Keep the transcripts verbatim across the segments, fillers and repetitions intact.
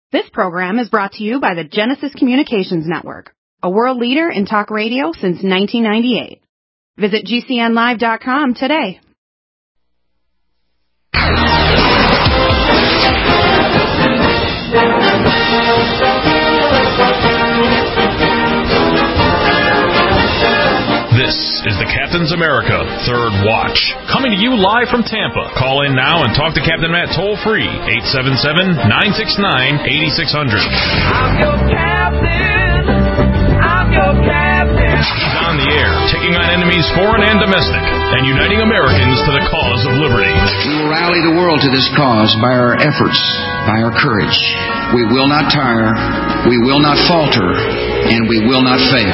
This program is brought to you by the Genesis Communications Network, a world leader in talk radio since nineteen ninety-eight. Visit G C N live dot com today. This is the Captain's America Third Watch, coming to you live from Tampa. Call in now and talk to Captain Matt toll-free, eight seven seven, nine six nine, eight six zero zero. I'm your captain. I'm your captain. He's on the air, taking on enemies foreign and domestic, and uniting Americans to the cause of liberty. We will rally the world to this cause by our efforts, by our courage. We will not tire, we will not falter, and we will not fail.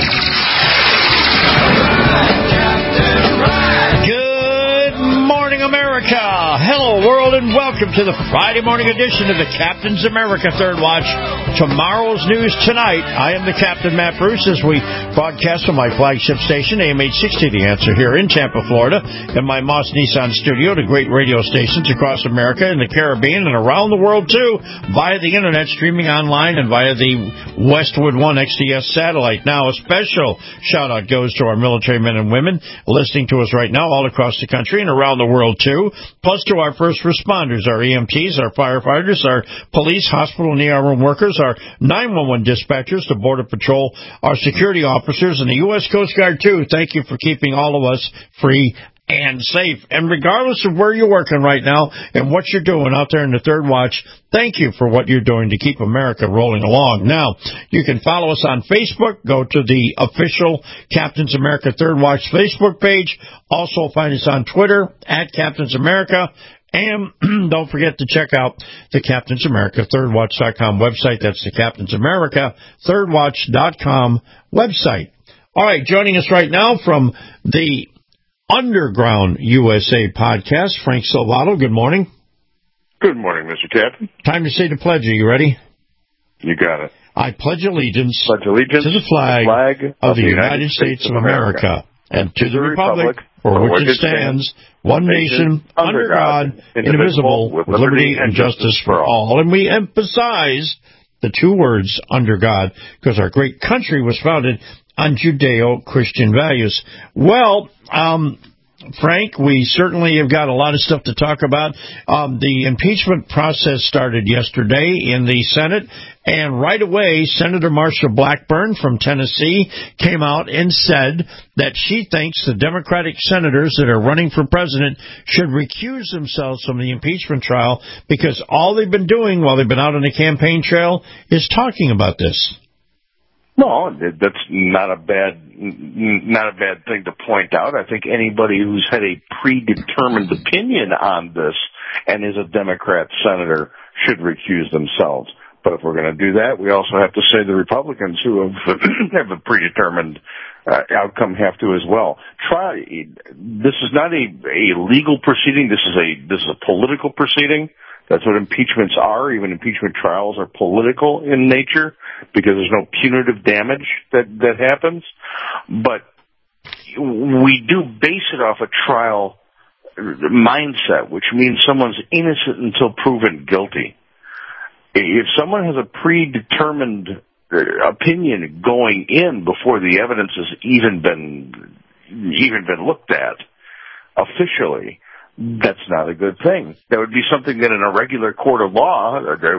Good morning, America. Hello, world, and welcome to the Friday morning edition of the Captain's America Third Watch. Tomorrow's news tonight. I am the Captain, Matt Bruce, as we broadcast from my flagship station, A M eight sixty, The Answer, here in Tampa, Florida, and my Moss Nissan studio to great radio stations across America and the Caribbean and around the world, too, via the Internet, streaming online, and via the Westwood One X D S satellite. Now, a special shout-out goes to our military men and women listening to us right now all across the country and around the world, too, plus to our first responders, our E M Ts, our firefighters, our police, hospital, and E R room workers, our nine one one dispatchers, the Border Patrol, our security officers, and the U S Coast Guard, too. Thank you for keeping all of us free and safe. And regardless of where you're working right now and what you're doing out there in the Third Watch, thank you for what you're doing to keep America rolling along. Now, you can follow us on Facebook. Go to the official Captain's America Third Watch Facebook page. Also find us on Twitter, at Captain's America. And don't forget to check out the Captain's America Third Watch dot com website. That's the Captain's America Third Watch dot com website. All right, joining us right now from the Underground U S A podcast, Frank Salvato. Good morning. Good morning, Mister Captain. Time to say the pledge. Are you ready? You got it. I pledge allegiance, pledge allegiance to the flag, the flag of, of the the United States, States of America, America and to the republic for which it stands, one nation, under God, indivisible, with liberty and justice for all. And we emphasize the two words, under God, because our great country was founded on Judeo-Christian values. Well, um, Frank, we certainly have got a lot of stuff to talk about. Um, the impeachment process started yesterday in the Senate, and right away, Senator Marsha Blackburn from Tennessee came out and said that she thinks the Democratic senators that are running for president should recuse themselves from the impeachment trial because all they've been doing while they've been out on the campaign trail is talking about this. No, that's not a bad, not a bad thing to point out. I think anybody who's had a predetermined opinion on this and is a Democrat senator should recuse themselves. But if we're going to do that, we also have to say the Republicans who have, have a predetermined uh, outcome have to as well. Try. This is not a, a legal proceeding. This is a this is a political proceeding. That's what impeachments are. Even impeachment trials are political in nature because there's no punitive damage that, that happens. But we do base it off a trial mindset, which means someone's innocent until proven guilty. If someone has a predetermined opinion going in before the evidence has even been even been looked at officially, that's not a good thing. That would be something that in a regular court of law,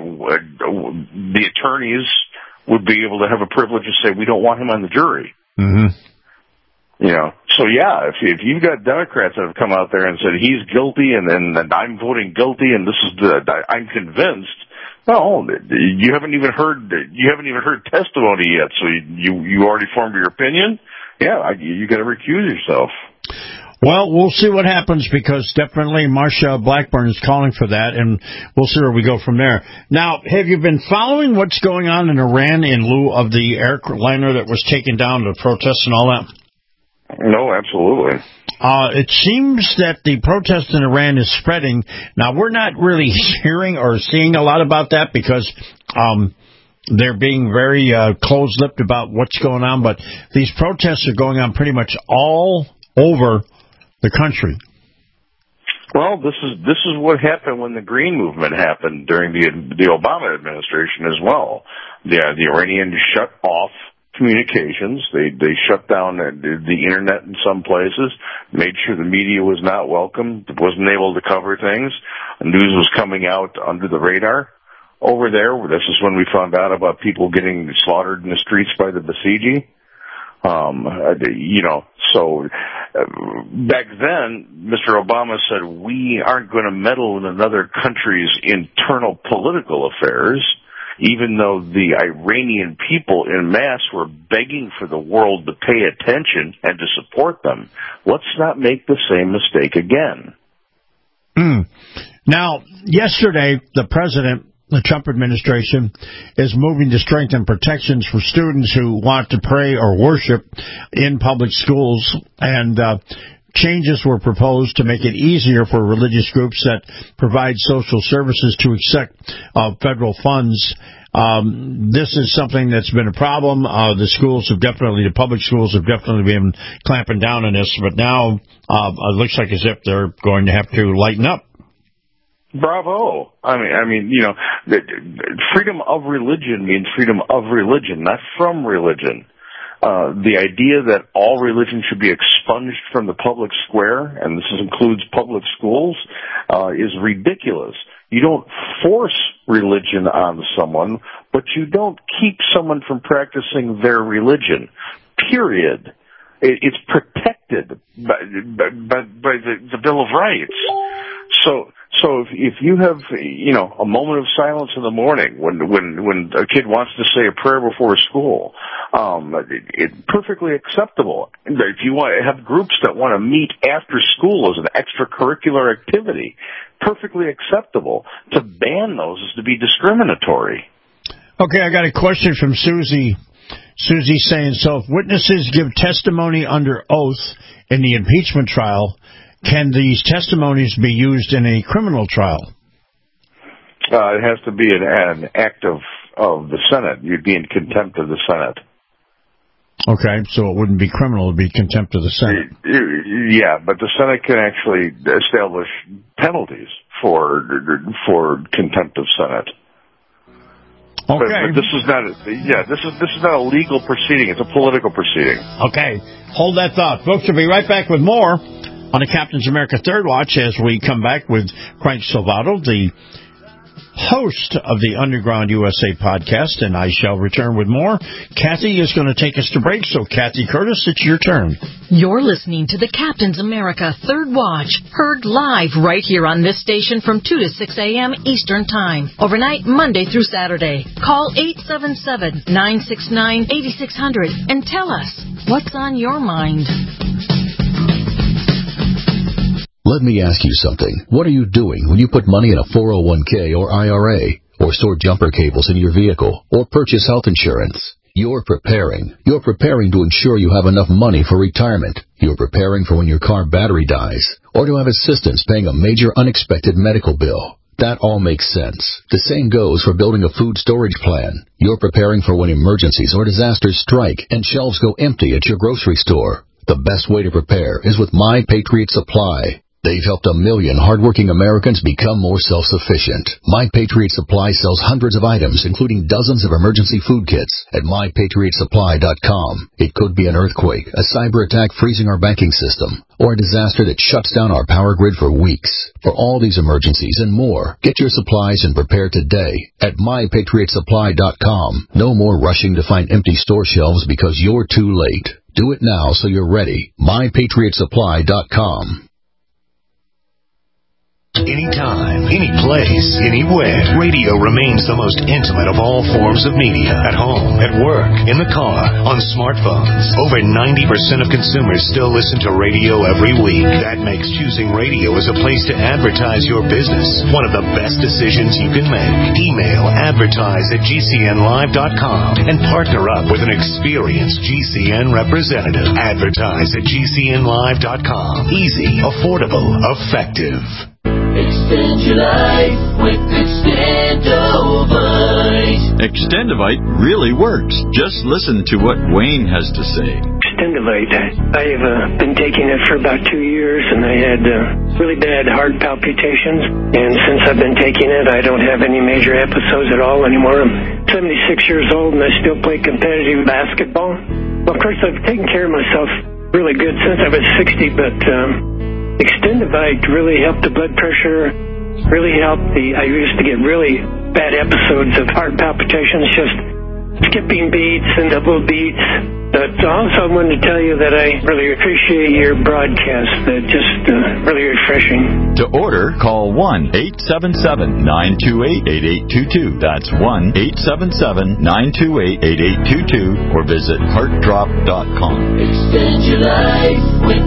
the attorneys would be able to have a privilege to say, we don't want him on the jury. Mm-hmm. You know, so yeah, if, if you've got Democrats that have come out there and said he's guilty and then and I'm voting guilty and this is the, I'm convinced, no, you haven't even heard, you haven't even heard testimony yet, so you, you already formed your opinion? Yeah, you got to recuse yourself. Well, we'll see what happens because definitely Marsha Blackburn is calling for that, and we'll see where we go from there. Now, have you been following what's going on in Iran in lieu of the airliner that was taken down to protests and all that? No, absolutely. Uh, it seems that the protest in Iran is spreading. Now, we're not really hearing or seeing a lot about that because um, they're being very uh, closed-lipped about what's going on, but these protests are going on pretty much all over the country. Well, this is this is what happened when the Green Movement happened during the the Obama administration as well. Yeah, the Iranians shut off communications. They they shut down the internet in some places, made sure the media was not welcome, wasn't able to cover things. The news was coming out under the radar. Over there, this is when we found out about people getting slaughtered in the streets by the Basiji. Um, you know, so uh, back then, Mister Obama said, we aren't going to meddle in another country's internal political affairs, even though the Iranian people en masse were begging for the world to pay attention and to support them. Let's not make the same mistake again. Mm. Now, yesterday, the president, the Trump administration, is moving to strengthen protections for students who want to pray or worship in public schools, and uh, changes were proposed to make it easier for religious groups that provide social services to accept uh, federal funds. Um, this is something that's been a problem. Uh, the schools have definitely, the public schools have definitely been clamping down on this, but now uh, it looks like as if they're going to have to lighten up. Bravo. I mean, I mean, you know, freedom of religion means freedom of religion, not from religion. Uh, the idea that all religion should be expunged from the public square, and this includes public schools, uh, is ridiculous. You don't force religion on someone, but you don't keep someone from practicing their religion, period. It, it's protected by, by, by the, the Bill of Rights. So, so if, if you have, you know, a moment of silence in the morning when when when a kid wants to say a prayer before school, um, it, it's perfectly acceptable. If you want to have groups that want to meet after school as an extracurricular activity, perfectly acceptable. To ban those is to be discriminatory. Okay, I got a question from Susie. Susie saying, so if witnesses give testimony under oath in the impeachment trial, can these testimonies be used in a criminal trial? Uh, it has to be an, an act of, of the Senate. You'd be in contempt of the Senate. Okay, so it wouldn't be criminal, it would be contempt of the Senate. Yeah, but the Senate can actually establish penalties for for contempt of Senate. Okay. But, but this is not a, yeah, this is this is not a legal proceeding, it's a political proceeding. Okay. Hold that thought. Folks, we'll be right back with more on the Captain's America Third Watch as we come back with Frank Salvato, the host of the Underground U S A podcast, and I shall return with more. Kathy is going to take us to break, so Kathy Curtis, it's your turn. You're listening to the Captain's America Third Watch, heard live right here on this station from two to six a.m. Eastern Time, overnight Monday through Saturday. Call eight seven seven, nine six nine, eight six zero zero and tell us what's on your mind. Let me ask you something. What are you doing when you put money in a four oh one k or I R A, or store jumper cables in your vehicle, or purchase health insurance? You're preparing. You're preparing to ensure you have enough money for retirement. You're preparing for when your car battery dies, or to have assistance paying a major unexpected medical bill. That all makes sense. The same goes for building a food storage plan. You're preparing for when emergencies or disasters strike and shelves go empty at your grocery store. The best way to prepare is with My Patriot Supply. They've helped a million hardworking Americans become more self-sufficient. My Patriot Supply sells hundreds of items, including dozens of emergency food kits, at my patriot supply dot com. It could be an earthquake, a cyber attack freezing our banking system, or a disaster that shuts down our power grid for weeks. For all these emergencies and more, get your supplies and prepare today at my patriot supply dot com. No more rushing to find empty store shelves because you're too late. Do it now so you're ready. my patriot supply dot com. Anytime, any place, anywhere. Radio remains the most intimate of all forms of media. At home, at work, in the car, on smartphones. Over ninety percent of consumers still listen to radio every week. That makes choosing radio as a place to advertise your business one of the best decisions you can make. Email advertise at G C N live dot com and partner up with an experienced G C N representative. Advertise at G C N live dot com. Easy, affordable, effective. Extend your life with Extendovite. Extendovite really works. Just listen to what Wayne has to say. Extendivite. I've uh, been taking it for about two years, and I had uh, really bad heart palpitations. And since I've been taking it, I don't have any major episodes at all anymore. I'm seventy-six years old, and I still play competitive basketball. Well, of course, I've taken care of myself really good since I was sixty, but um, Extendivite really helped the blood pressure, really helped the, I used to get really bad episodes of heart palpitations, just skipping beats and double beats. But also I wanted to tell you that I really appreciate your broadcast. They're just uh, really refreshing. To order, call one eight seven seven, nine two eight, eight eight two two. That's one eight seven seven, nine two eight, eight eight two two or visit heart drop dot com. Extend your life with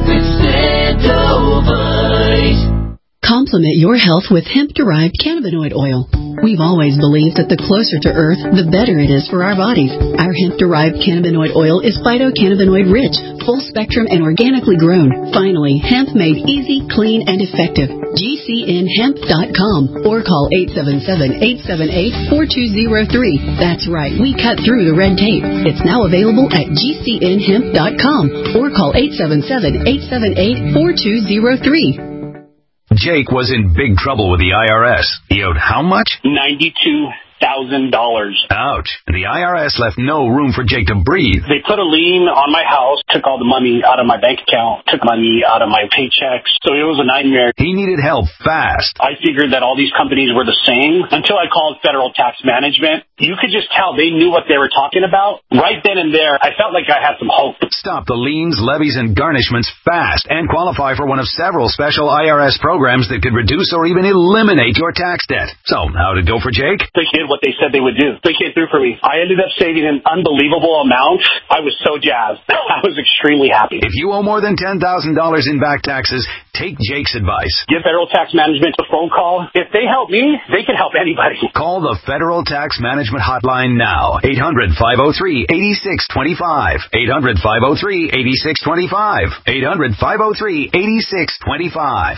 Extendovite. Complement your health with hemp-derived cannabinoid oil. We've always believed that the closer to Earth, the better it is for our bodies. Our hemp-derived cannabinoid oil is phytocannabinoid-rich, full-spectrum, and organically grown. Finally, hemp made easy, clean, and effective. G C N hemp dot com or call eight seven seven, eight seven eight, four two zero three. That's right, we cut through the red tape. It's now available at G C N hemp dot com or call eight seven seven, eight seven eight, four two zero three. Jake was in big trouble with the I R S. He owed how much? ninety-two thousand dollars. Ouch. And the I R S left no room for Jake to breathe. They put a lien on my house, took all the money out of my bank account, took money out of my paychecks. So it was a nightmare. He needed help fast. I figured that all these companies were the same until I called Federal Tax Management. You could just tell they knew what they were talking about. Right then and there, I felt like I had some hope. Stop the liens, levies, and garnishments fast and qualify for one of several special I R S programs that could reduce or even eliminate your tax debt. So, how'd it go for Jake? They did what they said they would do. They came through for me. I ended up saving an unbelievable amount. I was so jazzed. I was extremely happy. If you owe more than ten thousand dollars in back taxes, take Jake's advice. Give Federal Tax Management a phone call. If they help me, they can help anybody. Call the Federal Tax Management Hotline now. eight hundred, five oh three, eight six two five. eight hundred, five oh three, eight six two five. eight hundred, five oh three, eight six two five.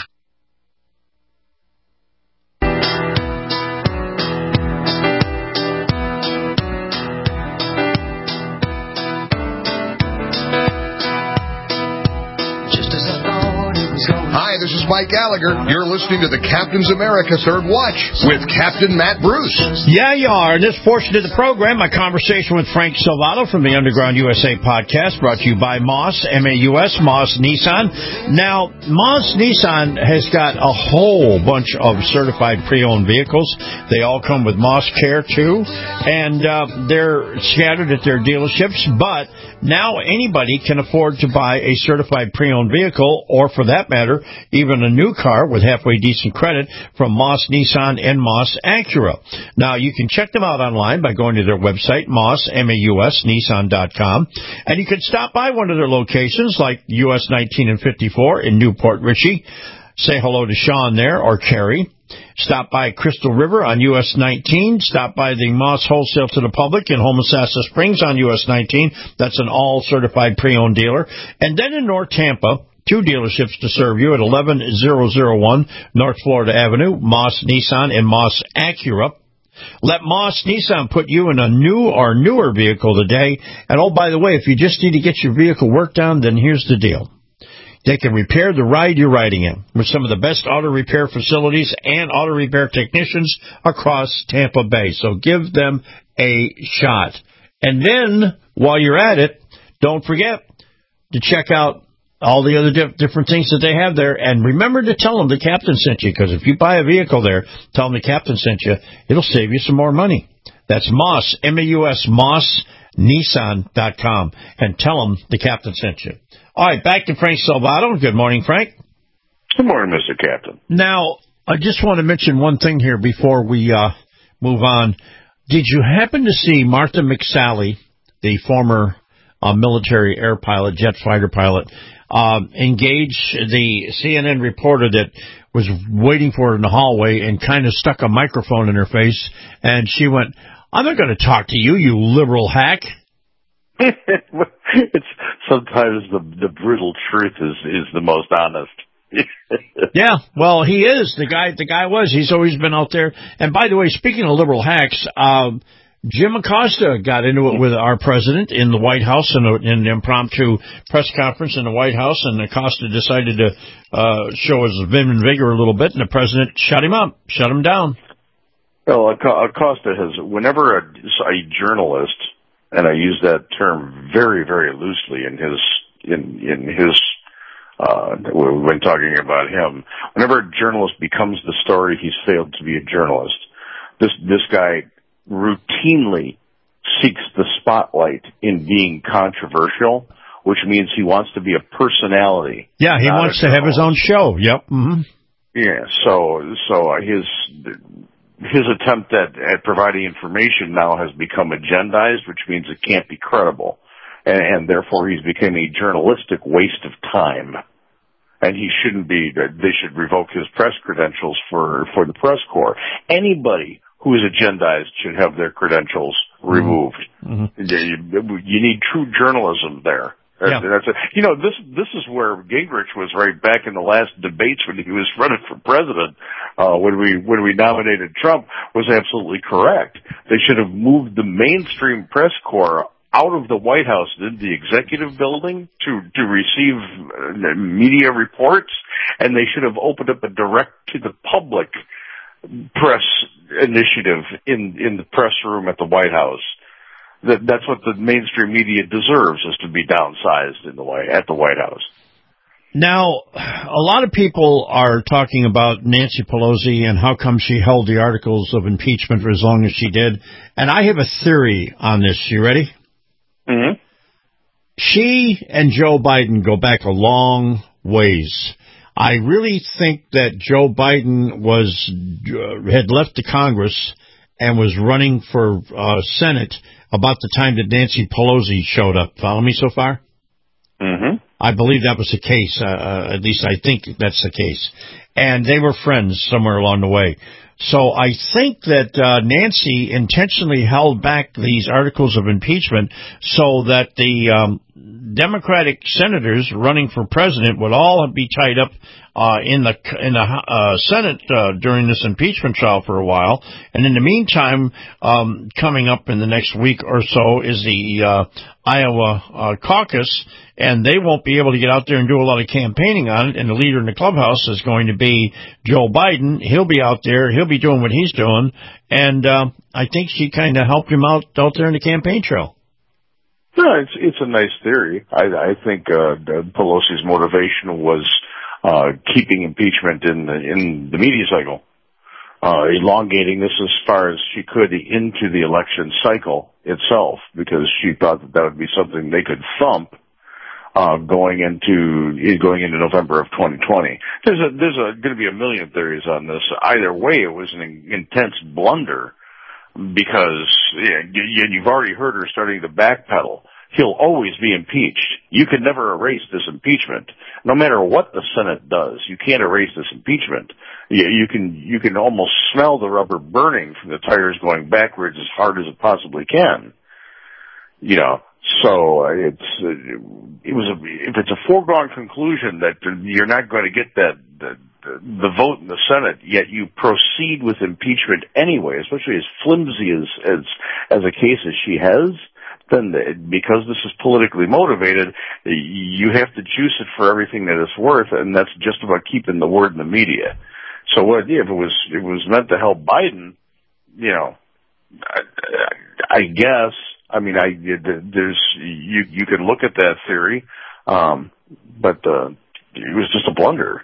Hi, this is Mike Gallagher. You're listening to the Captain's America Third Watch with Captain Matt Bruce. Yeah, you are. In this portion of the program, my conversation with Frank Salvato from the Underground U S A podcast, brought to you by Moss, M A U S, Moss Nissan. Now, Moss Nissan has got a whole bunch of certified pre-owned vehicles. They all come with Moss Care, too, and uh, they're scattered at their dealerships, but now anybody can afford to buy a certified pre-owned vehicle, or for that matter, even a new car with halfway decent credit from Moss Nissan and Moss Acura. Now, you can check them out online by going to their website, Moss, M A U S, Nissan dot com, and you can stop by one of their locations like U S nineteen and fifty-four in Newport Richey. Say hello to Sean there, or Carrie. Stop by Crystal River on U S nineteen. Stop by the Moss Wholesale to the Public in Homosassa Springs on U S nineteen. That's an all-certified pre-owned dealer. And then in North Tampa, two dealerships to serve you at eleven thousand one North Florida Avenue, Moss Nissan and Moss Acura. Let Moss Nissan put you in a new or newer vehicle today. And oh, by the way, if you just need to get your vehicle worked on, then here's the deal. They can repair the ride you're riding in with some of the best auto repair facilities and auto repair technicians across Tampa Bay. So give them a shot. And then, while you're at it, don't forget to check out all the other diff- different things that they have there. And remember to tell them the captain sent you, because if you buy a vehicle there, tell them the captain sent you, it'll save you some more money. That's Moss, M A U S, Moss Nissan dot com, and tell them the captain sent you. All right, back to Frank Salvato. Good morning, Frank. Good morning, Mister Captain. Now, I just want to mention one thing here before we uh, move on. Did you happen to see Martha McSally, the former uh, military air pilot, jet fighter pilot, uh, engage the C N N reporter that was waiting for her in the hallway and kind of stuck a microphone in her face, and she went, "I'm not going to talk to you, you liberal hack." It's sometimes the the brutal truth is is the most honest. Yeah, well, he is the guy. The guy was. He's always been out there. And by the way, speaking of liberal hacks, um, Jim Acosta got into it with our president in the White House in, a, in an impromptu press conference in the White House, and Acosta decided to uh, show his vim and vigor a little bit, and the president shut him up, shut him down. Well, Acosta has, whenever a, a journalist, and I use that term very, very loosely in his, in, in his, uh, when talking about him, whenever a journalist becomes the story, he's failed to be a journalist. This, this guy routinely seeks the spotlight in being controversial, which means he wants to be a personality. Yeah, he wants to have his own show. Yep. Mm-hmm. Yeah. So, so his his attempt at at providing information now has become agendized, which means it can't be credible, and, and therefore he's become a journalistic waste of time. And he shouldn't be. They should revoke his press credentials for for the press corps. Anybody who is agendized should have their credentials removed. Mm-hmm. You, you need true journalism there. Yeah. That's it. You know, this this is where Gingrich was right back in the last debates when he was running for president. Uh, when we when we nominated Trump, was absolutely correct. They should have moved the mainstream press corps out of the White House into the executive building to to receive uh, media reports, and they should have opened up a direct to the public press initiative in in the press room at the White House. That that's what the mainstream media deserves, is to be downsized in the way at the White House. Now, a lot of people are talking about Nancy Pelosi and how come she held the articles of impeachment for as long as she did. And I have a theory on this. You ready? Mm-hmm. She and Joe Biden go back a long ways. I really think that Joe Biden was uh, had left the Congress and was running for uh, Senate about the time that Nancy Pelosi showed up. Follow me so far? Mm-hmm. I believe that was the case. Uh, uh, at least I think that's the case. And they were friends somewhere along the way. So I think that uh, Nancy intentionally held back these articles of impeachment so that the um, Democratic senators running for president would all be tied up uh, in the in the uh, Senate uh, during this impeachment trial for a while. And in the meantime, um, coming up in the next week or so is the uh, Iowa uh, caucus, and they won't be able to get out there and do a lot of campaigning on it. And the leader in the clubhouse is going to be Joe Biden. He'll be out there. He'll be doing what he's doing. And uh, I think she kind of helped him out out there in the campaign trail. No, it's it's a nice theory. I, I think uh, Pelosi's motivation was uh, keeping impeachment in the in the media cycle, uh, elongating this as far as she could into the election cycle itself, because she thought that that would be something they could thump uh, going into going into November of twenty twenty. There's a, there's a, going to be a million theories on this. Either way, it was an intense blunder. Because yeah, you've already heard her starting to backpedal. He'll always be impeached. You can never erase this impeachment. No matter what the Senate does, you can't erase this impeachment. You, you can you can almost smell the rubber burning from the tires going backwards as hard as it possibly can. You know, so it's it was a, if it's a foregone conclusion that you're not going to get that. that the vote in the Senate, yet you proceed with impeachment anyway, especially as flimsy as, as, as a case as she has, then the, because this is politically motivated, you have to juice it for everything that it's worth, and that's just about keeping the word in the media. So what, yeah, if it was, it was meant to help Biden, you know, I, I guess, I mean, I, there's, you, you can look at that theory, um, but, uh, it was just a blunder.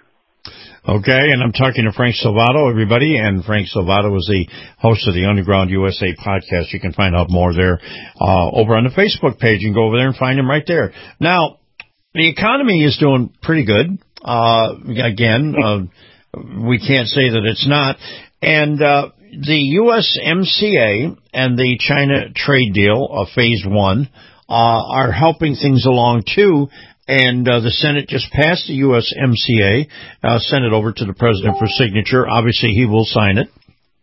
Okay, and I'm talking to Frank Salvato, everybody, and Frank Salvato is the host of the Underground U S A podcast. You can find out more there uh, over on the Facebook page. You can go over there and find him right there. Now, the economy is doing pretty good. Uh, again, uh, we can't say that it's not. And uh, the U S M C A and the China trade deal of phase one uh, are helping things along, too. And uh, the Senate just passed the U S M C A, uh, sent it over to the president for signature. Obviously, he will sign it.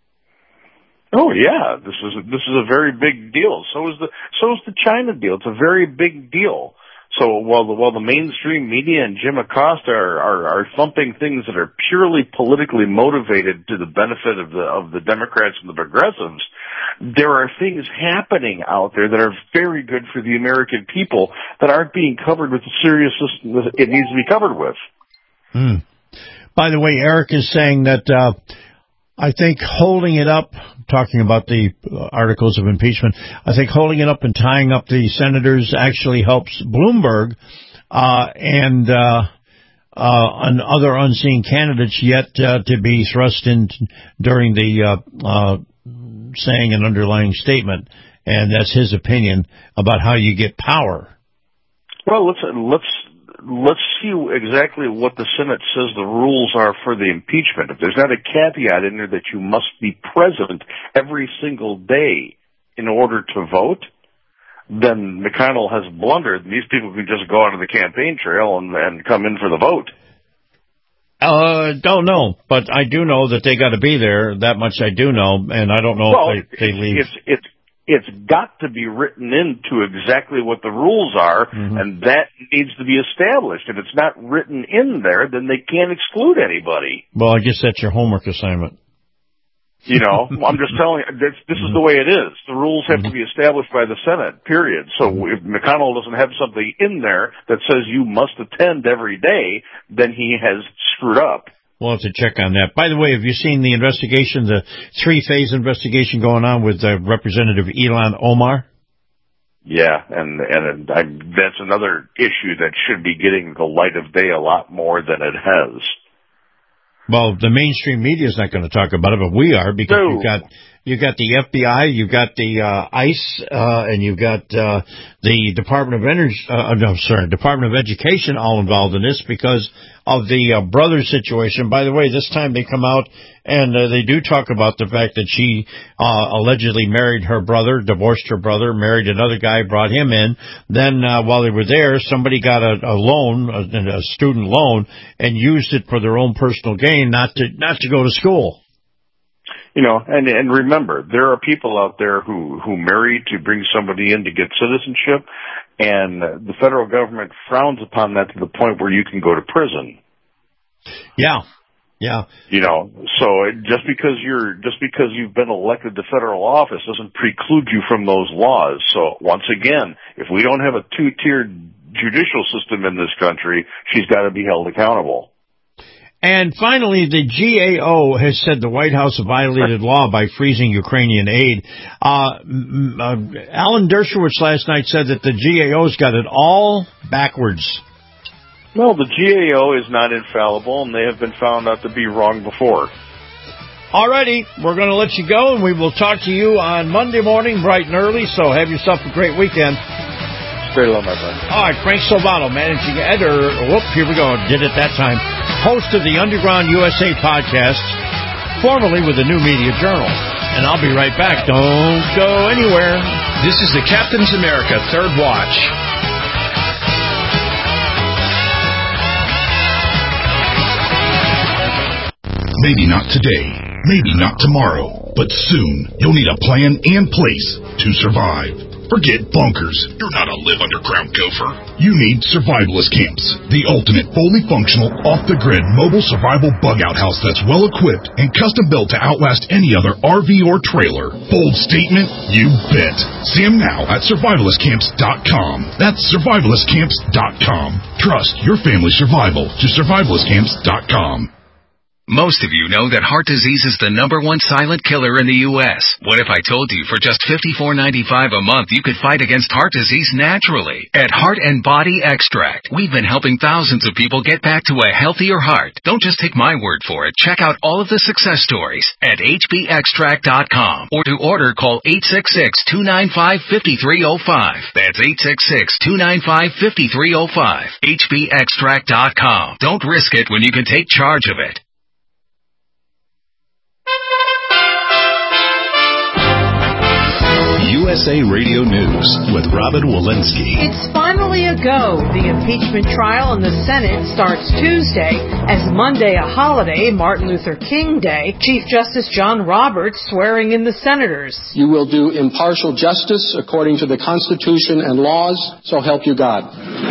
Oh yeah, this is a, this is a very big deal. So is the so is the China deal. It's a very big deal. So while the while the mainstream media and Jim Acosta are, are, are thumping things that are purely politically motivated to the benefit of the of the Democrats and the progressives, there are things happening out there that are very good for the American people that aren't being covered with the seriousness it needs to be covered with. Hmm. By the way, Eric is saying that uh, I think holding it up, talking about the articles of impeachment, I think holding it up and tying up the senators actually helps Bloomberg uh, and uh, uh, and other unseen candidates yet uh, to be thrust in during the uh, uh, saying an underlying statement, and that's his opinion about how you get power. Well, let's let's. Let's see exactly what the Senate says the rules are for the impeachment. If there's not a caveat in there that you must be present every single day in order to vote, then McConnell has blundered. These people can just go onto the campaign trail and, and come in for the vote. Uh, don't know, but I do know that they got to be there. That much I do know, and I don't know well, if they, they leave. It's, it's, It's got to be written into exactly what the rules are, mm-hmm. and that needs to be established. If it's not written in there, then they can't exclude anybody. Well, I guess that's your homework assignment. You know, I'm just telling you, this, this is the way it is. The rules have mm-hmm. to be established by the Senate, period. So if McConnell doesn't have something in there that says you must attend every day, then he has screwed up. We'll have to check on that. By the way, have you seen the investigation, the three-phase investigation going on with uh, Representative Ilhan Omar? Yeah, and and I, that's another issue that should be getting the light of day a lot more than it has. Well, the mainstream media is not going to talk about it, but we are, because no. you've got you've got the F B I, you've got the uh, ICE, uh, and you've got uh, the Department of Energy. Uh, no, sorry, Department of Education all involved in this because of the uh, brother situation. By the way, this time they come out and uh, they do talk about the fact that she uh, allegedly married her brother, divorced her brother, married another guy, brought him in. Then uh, while they were there, somebody got a, a loan, a, a student loan, and used it for their own personal gain, not to not to go to school. You know, and and remember, there are people out there who who marry to bring somebody in to get citizenship, and the federal government frowns upon that to the point where you can go to prison. Yeah, yeah. You know, so just because you're just because you've been elected to federal office doesn't preclude you from those laws. So once again, if we don't have a two-tiered judicial system in this country, she's got to be held accountable. And finally, the G A O has said the White House violated law by freezing Ukrainian aid. Uh, uh, Alan Dershowitz last night said that the G A O's got it all backwards. Well, the G A O is not infallible, and they have been found out to be wrong before. All righty, we're going to let you go, and we will talk to you on Monday morning, bright and early, so have yourself a great weekend. Straight along, my friend. All right, Frank Silvano, managing editor. Whoop, here we go. Did it that time. Host of the Underground U S A podcast, formerly with the New Media Journal. And I'll be right back. Don't go anywhere. This is the Captain's America Third Watch. Maybe not today, maybe not tomorrow, but soon you'll need a plan and place to survive. Forget bunkers. You're not a live underground gopher. You need survivalist camps, the ultimate fully functional, off-the-grid mobile survival bug-out house that's well-equipped and custom-built to outlast any other R V or trailer. Bold statement? You bet. See them now at survivalist camps dot com. That's survivalist camps dot com. Trust your family's survival to survivalist camps dot com. Most of you know that heart disease is the number one silent killer in the U S What if I told you for just fifty-four ninety-five a month you could fight against heart disease naturally? At Heart and Body Extract, we've been helping thousands of people get back to a healthier heart. Don't just take my word for it. Check out all of the success stories at H B extract dot com, or to order, call eight six six, two nine five, five three zero five. That's eight six six, two nine five, five three zero five. H B extract dot com. Don't risk it when you can take charge of it. U S A Radio News with Robin Walensky. It's finally a go. The impeachment trial in the Senate starts Tuesday. As Monday a holiday, Martin Luther King Day, Chief Justice John Roberts swearing in the senators. You will do impartial justice according to the Constitution and laws, so help you God.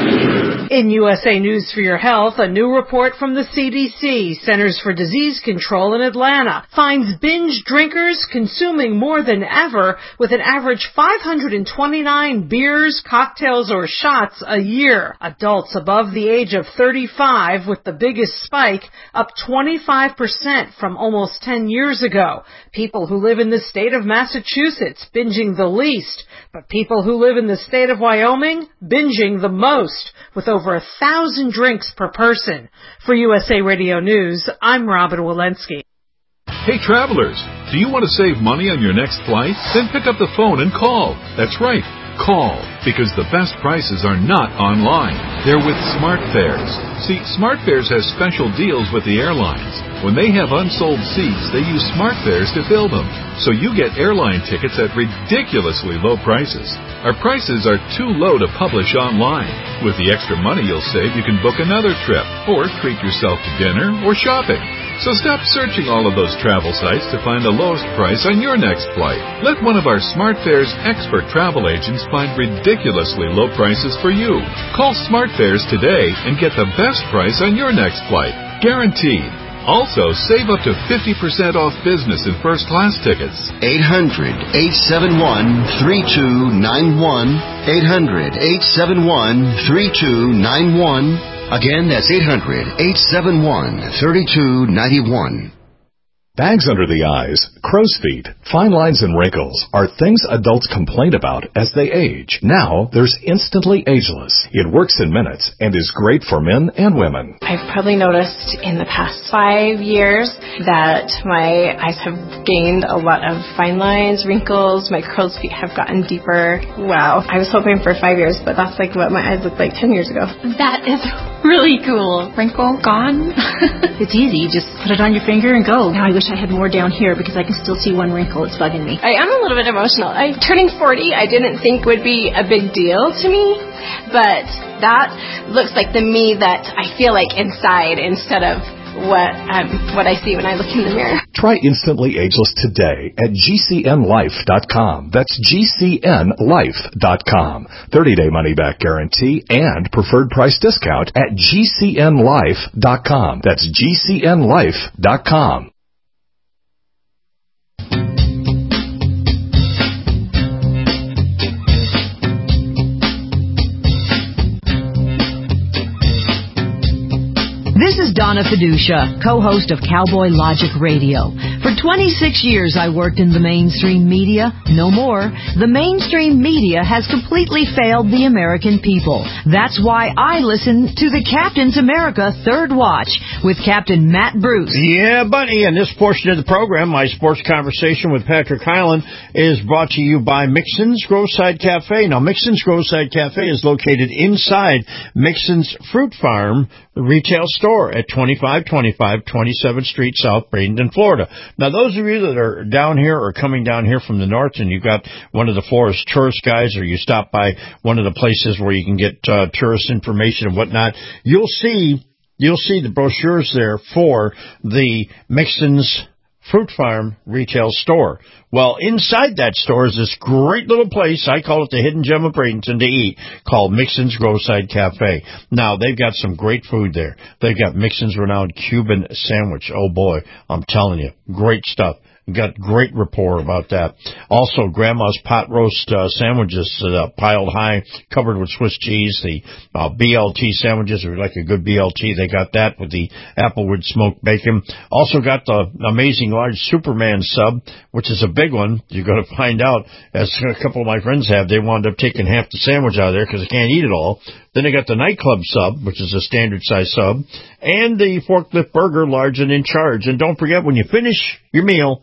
In U S A News for Your Health, a new report from the C D C, Centers for Disease Control in Atlanta, finds binge drinkers consuming more than ever, with an average five hundred twenty-nine beers, cocktails, or shots a year. Adults above the age of thirty-five, with the biggest spike, up twenty-five percent from almost ten years ago. People who live in the state of Massachusetts binging the least, but people who live in the state of Wyoming binging the most, with over a thousand drinks per person. For U S A Radio News, I'm Robin Walensky. Hey travelers, do you want to save money on your next flight? Then pick up the phone and call. That's right, call, because the best prices are not online. They're with SmartFares. See, SmartFares has special deals with the airlines. When they have unsold seats, they use SmartFares to fill them. So you get airline tickets at ridiculously low prices. Our prices are too low to publish online. With the extra money you'll save, you can book another trip, or treat yourself to dinner or shopping. So stop searching all of those travel sites to find the lowest price on your next flight. Let one of our SmartFares expert travel agents find ridiculously low prices for you. Call SmartFares today and get the best price on your next flight. Guaranteed. Also, save up to fifty percent off business and first class tickets. eight hundred, eight seven one, three two nine one. eight hundred, eight seven one, three two nine one. Again, that's eight hundred, eight seven one, three two nine one. Bags under the eyes, crow's feet, fine lines and wrinkles are things adults complain about as they age. Now, there's Instantly Ageless. It works in minutes and is great for men and women. I've probably noticed in the past five years that my eyes have gained a lot of fine lines, wrinkles, my crow's feet have gotten deeper. Wow. I was hoping for five years, but that's like what my eyes looked like ten years ago. That is really cool. Wrinkle gone. It's easy. You just put it on your finger and go. Now I wish I had more down here because I can still see one wrinkle. It's bugging me. I am a little bit emotional. I turning forty I didn't think would be a big deal to me, but that looks like the me that I feel like inside instead of what um, what I see when I look in the mirror. Try Instantly Ageless today at G C N life dot com. That's G C N life dot com. thirty-day money-back guarantee and preferred price discount at G C N life dot com. That's G C N life dot com. This is Donna Fiducia, co-host of Cowboy Logic Radio. For twenty-six years, I worked in the mainstream media. No more. The mainstream media has completely failed the American people. That's why I listen to the Captain's America Third Watch with Captain Matt Bruce. Yeah, buddy. And this portion of the program, my sports conversation with Patrick Hyland, is brought to you by Mixon's Groveside Cafe. Now, Mixon's Groveside Cafe is located inside Mixon's Fruit Farm retail store at twenty-five twenty-five twenty-seventh Street South, Bradenton, Florida. Now, those of you that are down here or coming down here from the north and you've got one of the Florida tourist guys or you stop by one of the places where you can get uh, tourist information and whatnot, you'll see you'll see the brochures there for the Mixon's Fruit Farm retail store. Well, inside that store is this great little place, I call it the hidden gem of Bradenton, to eat, called Mixon's Groveside Cafe. Now, they've got some great food there. They've got Mixon's renowned Cuban sandwich. Oh, boy, I'm telling you, great stuff. Got great rapport about that. Also, Grandma's pot roast uh, sandwiches uh, piled high, covered with Swiss cheese. The uh, B L T sandwiches are like a good B L T. They got that with the applewood smoked bacon. Also got the amazing large Superman sub, which is a big one. You're going to find out, as a couple of my friends have, they wound up taking half the sandwich out of there because they can't eat it all. Then they got the nightclub sub, which is a standard size sub, and the forklift burger, large and in charge. And don't forget, when you finish your meal,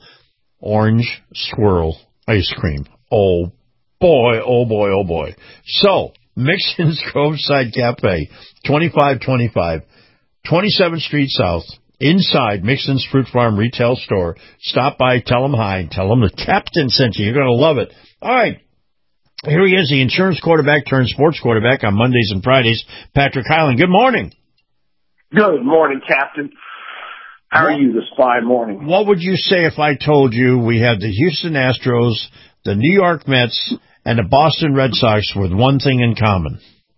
orange swirl ice cream. Oh boy, oh boy, oh boy. So, Mixon's Groveside Cafe, twenty-five twenty-five twenty-seventh Street South, inside Mixon's Fruit Farm retail store. Stop by, tell them hi, tell them the captain sent you. You're going to love it. All right. Here he is, the insurance quarterback turned sports quarterback on Mondays and Fridays, Patrick Hyland. Good morning. Good morning, Captain. How are you this fine morning? What would you say if I told you we had the Houston Astros, the New York Mets, and the Boston Red Sox with one thing in common?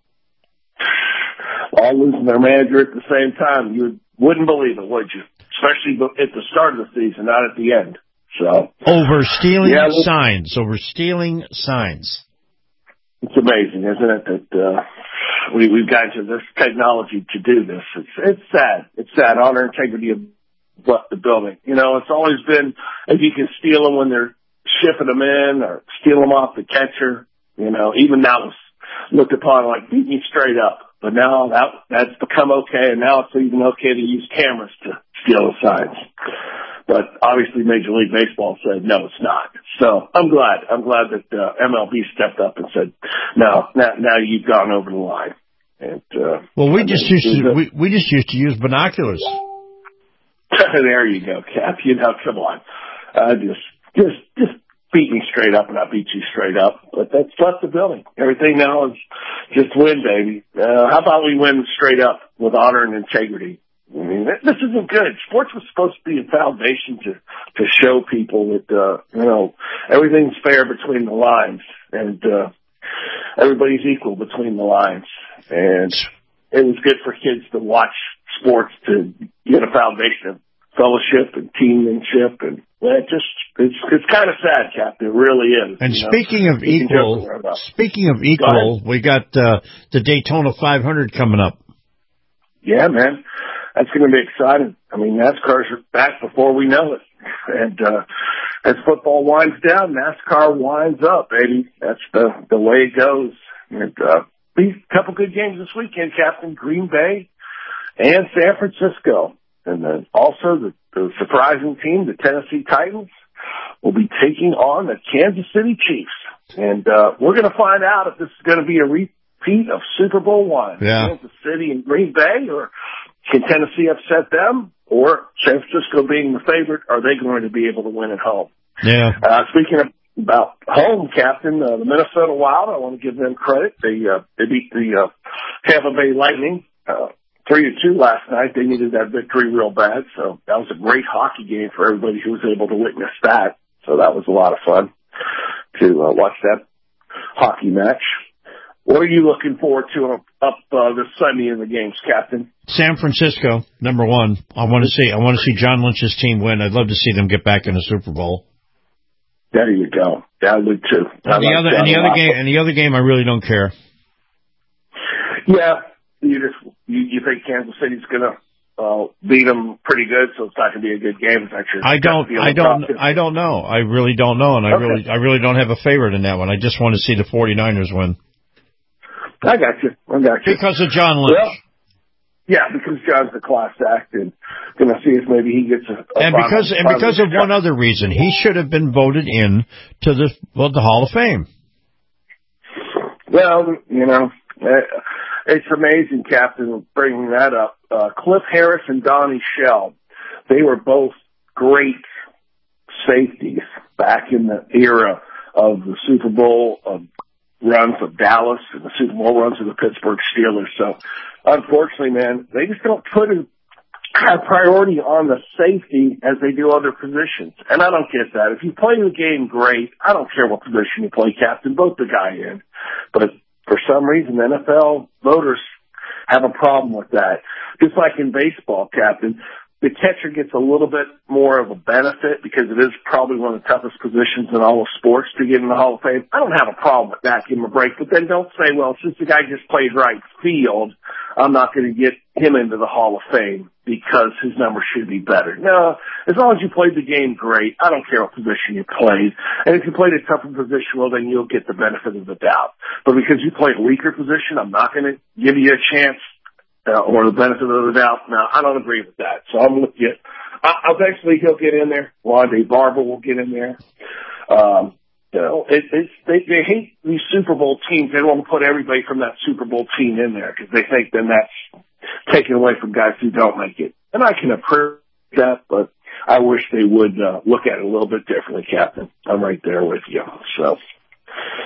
All losing their manager at the same time. You wouldn't believe it, would you? Especially at the start of the season, not at the end. So Over stealing yeah, signs. Over stealing signs. It's amazing, isn't it, that uh, we, we've gotten to this technology to do this. It's, it's sad. It's sad. Honor and integrity of what the building. You know, it's always been if you can steal them when they're shipping them in or steal them off the catcher. You know, even now it's looked upon like beat me straight up. But now that that's become okay, and now it's even okay to use cameras to steal the signs. But obviously Major League Baseball said, no, it's not. So I'm glad. I'm glad that uh, M L B stepped up and said, no, now, now you've gone over the line. And, uh, well, we I just mean, used to, we, we just used to use binoculars. There you go, Cap. You know, come on. Uh, just, just, just beat me straight up and I beat you straight up. But that's left the building. Everything now is just win, baby. Uh, how about we win straight up with honor and integrity? I mean, this isn't good. Sports was supposed to be a foundation to, to show people that, uh, you know, everything's fair between the lines and, uh, everybody's equal between the lines. And it was good for kids to watch sports to get a foundation of fellowship and teammanship. And well, it just, it's, it's kind of sad, Captain. It really is. And you speaking know? of equal, speaking of equal, we got, uh, the Daytona five hundred coming up. Yeah, man. That's going to be exciting. I mean, NASCAR's back before we know it. And, uh, as football winds down, NASCAR winds up, baby. That's the, the way it goes. And, uh, a couple good games this weekend, Captain. Green Bay and San Francisco. And then also the, the surprising team, the Tennessee Titans, will be taking on the Kansas City Chiefs. And, uh, we're going to find out if this is going to be a repeat of Super Bowl one. Yeah. Kansas City and Green Bay, or can Tennessee upset them? Or San Francisco being the favorite, are they going to be able to win at home? Yeah. Uh, speaking of, about home, Captain, uh, the Minnesota Wild, I want to give them credit. They, uh, they beat the, uh, Tampa Bay Lightning, uh, three to two last night. They needed that victory real bad. So that was a great hockey game for everybody who was able to witness that. So that was a lot of fun to, uh, watch that hockey match. What are you looking forward to up uh, this Sunday in the games, Captain? San Francisco, number one. I want to see. I want to see John Lynch's team win. I'd love to see them get back in the Super Bowl. There you go. That would too. And the other, and the other game, and the other game, I really don't care. Yeah, you just you, you think Kansas City's gonna uh, beat them pretty good, so it's not gonna be a good game. It's actually I don't, I don't, I don't know. I really don't know, and I okay. really, I really don't have a favorite in that one. I just want to see the 49ers win. I got you. I got you. Because of John Lynch. Well, yeah, because John's a class act, and going to see if maybe he gets a. a and because and because of one other reason, he should have been voted in to the well the Hall of Fame. Well, you know, it's amazing, Captain, bringing that up. Uh, Cliff Harris and Donnie Shell, they were both great safeties back in the era of the Super Bowl of. runs of Dallas and the Super Bowl runs of the Pittsburgh Steelers. So, unfortunately, man, they just don't put a, a priority on the safety as they do other positions. And I don't get that. If you play the game great, I don't care what position you play, Captain, vote the guy in. But for some reason, N F L voters have a problem with that. Just like in baseball, Captain, the catcher gets a little bit more of a benefit because it is probably one of the toughest positions in all of sports to get in the Hall of Fame. I don't have a problem with that. Give him a break. But then don't say, well, since the guy just played right field, I'm not going to get him into the Hall of Fame because his numbers should be better. No, as long as you played the game great, I don't care what position you played. And if you played a tougher position, well, then you'll get the benefit of the doubt. But because you played a weaker position, I'm not going to give you a chance. Uh, or the benefit of the doubt. Now, I don't agree with that. So I'm with you. I, eventually he'll get in there. Wande Barber will get in there. Um, you know, it, it's, they, they hate these Super Bowl teams. They don't want to put everybody from that Super Bowl team in there because they think then that's taken away from guys who don't make it. And I can appreciate that, but I wish they would uh, look at it a little bit differently, Captain. I'm right there with you. So.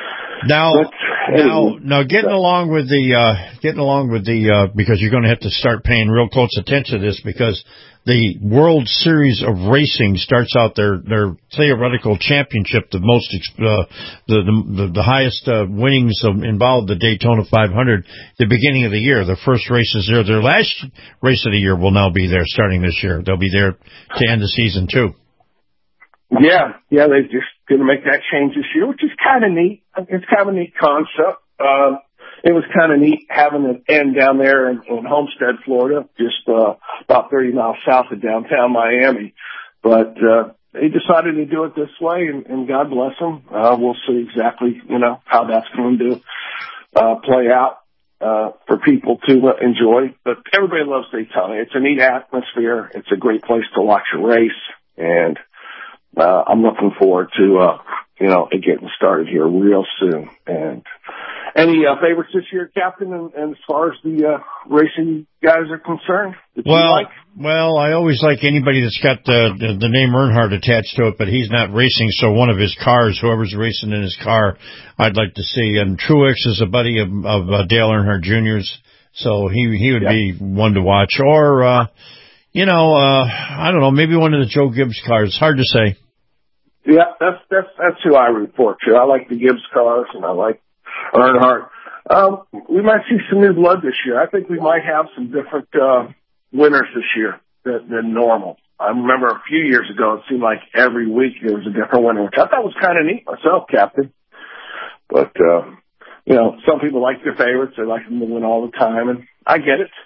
Now, but, now, anyway, now, getting so. along with the, uh, getting along with the, uh, because you're going to have to start paying real close attention to this because the World Series of Racing starts out their, their theoretical championship, the most, uh, the, the, the highest, uh, winnings involved, the Daytona five hundred, the beginning of the year. The first race is there. Their last race of the year will now be there starting this year. They'll be there to end the season too. Yeah, yeah, they're just going to make that change this year, which is kind of neat. It's kind of a neat concept. Um, it was kind of neat having it end down there in, in Homestead, Florida, just uh, about thirty miles south of downtown Miami. But uh, they decided to do it this way, and, and God bless them. Uh, we'll see exactly, you know, how that's going to uh, play out uh, for people to uh, enjoy. But everybody loves Daytona. It's a neat atmosphere. It's a great place to watch a race, and Uh, I'm looking forward to, uh, you know, it getting started here real soon. And any uh, favorites this year, Captain, and, and as far as the uh, racing guys are concerned? That you Well, like? well, I always like anybody that's got the, the the name Earnhardt attached to it, but he's not racing, so one of his cars, whoever's racing in his car, I'd like to see. And Truex is a buddy of, of uh, Dale Earnhardt Junior's, so he he would Yeah. be one to watch. Or, uh, you know, uh, I don't know, maybe one of the Joe Gibbs cars. Hard to say. Yeah, that's that's that's who I root for too. I like the Gibbs cars, and I like Earnhardt. Um, we might see some new blood this year. I think we might have some different uh, winners this year than, than normal. I remember a few years ago, it seemed like every week there was a different winner, which I thought was kind of neat myself, Captain. But uh, you know, some people like their favorites; they like them to win all the time, and I get it.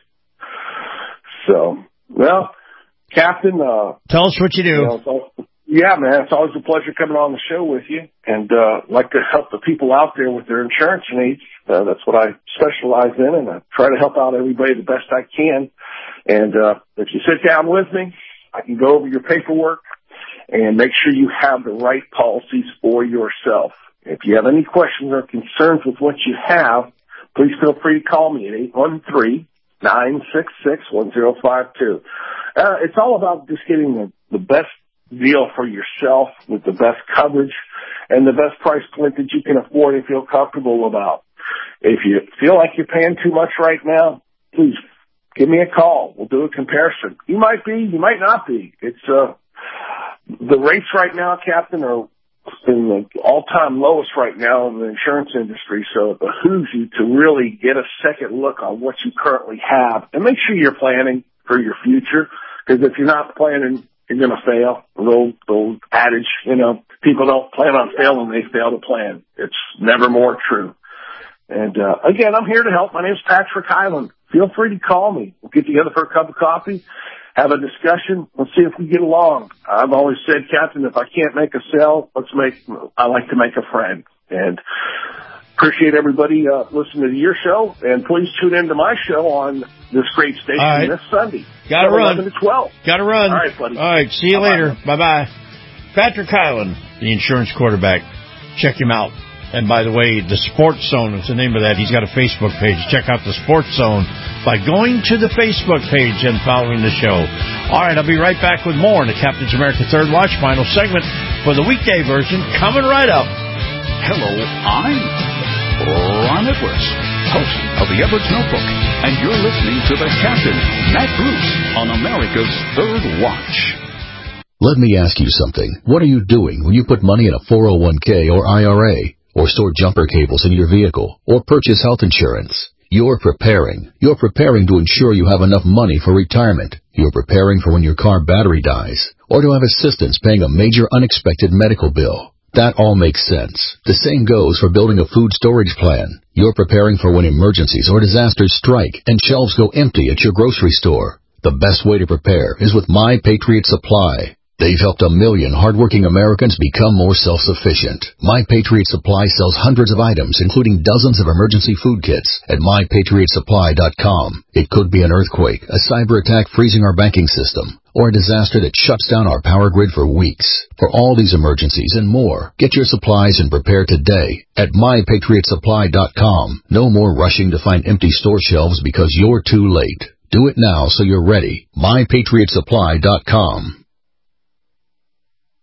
So, well, Captain, uh, tell us what you do. You know, so, Yeah, man, it's always a pleasure coming on the show with you, and uh, like to help the people out there with their insurance needs. Uh, that's what I specialize in, and I try to help out everybody the best I can. And uh, if you sit down with me, I can go over your paperwork and make sure you have the right policies for yourself. If you have any questions or concerns with what you have, please feel free to call me at eight one three, nine six six, one zero five two. Uh, it's all about just getting the, the best deal for yourself with the best coverage and the best price point that you can afford and feel comfortable about. If you feel like you're paying too much right now, please give me a call. We'll do a comparison. You might be, you might not be. It's, uh, the rates right now, Captain, are in the all-time lowest right now in the insurance industry, so it behooves you to really get a second look on what you currently have and make sure you're planning for your future, because if you're not planning, you're going to fail. The old, the old adage, you know, people don't plan on failing, they fail to plan. It's never more true. And, uh, again, I'm here to help. My name's Patrick Hyland. Feel free to call me. We'll get together for a cup of coffee, have a discussion. Let's see if we get along. I've always said, Captain, if I can't make a sale, let's make, I like to make a friend. And appreciate everybody, uh, listening to your show. And please tune into my show on this great station right. this Sunday. Gotta run. eleven to twelve. Gotta run. All right, buddy. All right, see you Bye-bye. later. Bye-bye. Patrick Hyland, the insurance quarterback. Check him out. And by the way, the Sports Zone is the name of that. He's got a Facebook page. Check out the Sports Zone by going to the Facebook page and following the show. All right, I'll be right back with more in the Captain's America Third Watch final segment for the weekday version coming right up. Hello, I'm Ron Edwards, host of the Edwards Notebook, and you're listening to the Captain, Matt Bruce, on America's Third Watch. Let me ask you something. What are you doing when you put money in a four oh one k or I R A, or store jumper cables in your vehicle, or purchase health insurance? You're preparing. You're preparing to ensure you have enough money for retirement. You're preparing for when your car battery dies, or to have assistance paying a major unexpected medical bill. That all makes sense. The same goes for building a food storage plan. You're preparing for when emergencies or disasters strike and shelves go empty at your grocery store. The best way to prepare is with My Patriot Supply. They've helped a million hardworking Americans become more self-sufficient. My Patriot Supply sells hundreds of items, including dozens of emergency food kits at my patriot supply dot com. It could be an earthquake, a cyber attack freezing our banking system, or a disaster that shuts down our power grid for weeks. For all these emergencies and more, get your supplies and prepare today at my patriot supply dot com. No more rushing to find empty store shelves because you're too late. Do it now so you're ready. my patriot supply dot com.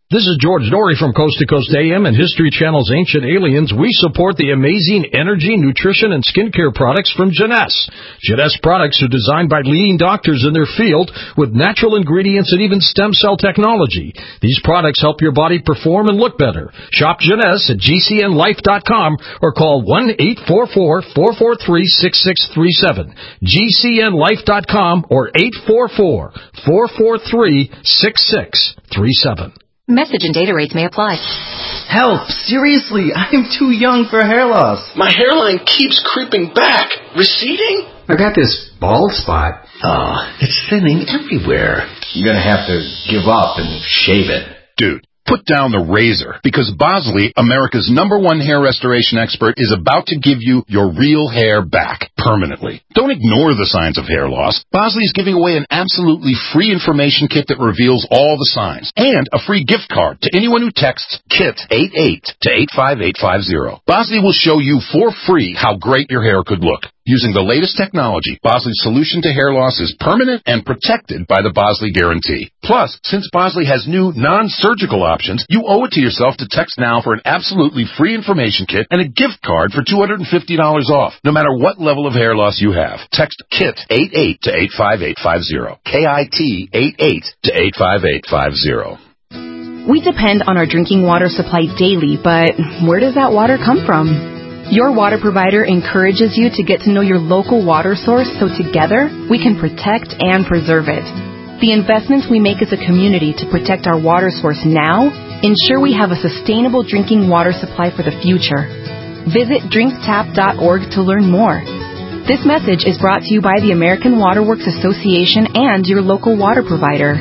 This is George Dory from Coast to Coast A M and History Channel's Ancient Aliens. We support the amazing energy, nutrition, and skincare products from Jeunesse. Jeunesse products are designed by leading doctors in their field with natural ingredients and even stem cell technology. These products help your body perform and look better. Shop Jeunesse at G C N life dot com or call one eight four four, four four three, six six three seven. G C N life dot com or eight four four, four four three, six six three seven. Message and data rates may apply. Help! Seriously, I'm too young for hair loss. My hairline keeps creeping back. Receding? I got this bald spot. Oh, it's thinning everywhere. You're gonna have to give up and shave it. Dude, put down the razor, because Bosley, America's number one hair restoration expert, is about to give you your real hair back permanently. Don't ignore the signs of hair loss. Bosley is giving away an absolutely free information kit that reveals all the signs, and a free gift card to anyone who texts KIT eighty-eight to eight five eight five zero. Bosley will show you for free how great your hair could look. Using the latest technology, Bosley's solution to hair loss is permanent and protected by the Bosley Guarantee. Plus, since Bosley has new non-surgical options, you owe it to yourself to text now for an absolutely free information kit and a gift card for two hundred fifty dollars off, no matter what level of hair loss you have. Text KIT eighty-eight to eight five eight five zero. K I T eighty-eight to eight five eight five zero. We depend on our drinking water supply daily, but where does that water come from? Your water provider encourages you to get to know your local water source so together we can protect and preserve it. The investments we make as a community to protect our water source now ensure we have a sustainable drinking water supply for the future. Visit drink tap dot org to learn more. This message is brought to you by the American Water Works Association and your local water provider.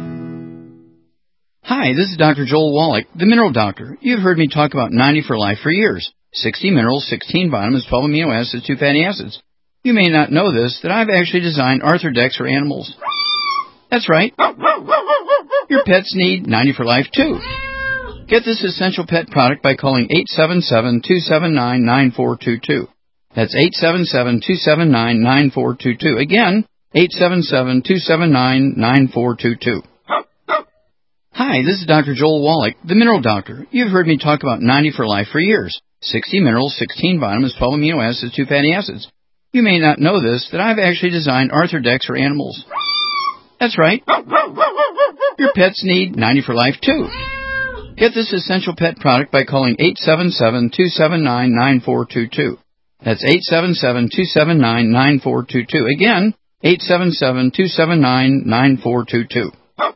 Hi, this is Doctor Joel Wallach, the Mineral Doctor. You've heard me talk about ninety for Life for years. sixty minerals, sixteen vitamins, twelve amino acids, two fatty acids. You may not know this, that I've actually designed Arthrodex for animals. That's right. Your pets need ninety for Life, too. Get this essential pet product by calling eight seven seven, two seven nine, nine four two two. That's eight seven seven, two seven nine, nine four two two. Again, eight seven seven, two seven nine, nine four two two. Hi, this is Doctor Joel Wallach, the Mineral Doctor. You've heard me talk about ninety for Life for years. sixty minerals, sixteen vitamins, twelve amino acids, two fatty acids. You may not know this, that I've actually designed Arthrodex for animals. That's right. Your pets need ninety for Life, too. Get this essential pet product by calling eight seven seven, two seven nine, nine four two two. That's eight seven seven, two seven nine, nine four two two. Again, eight seven seven, two seven nine, nine four two two.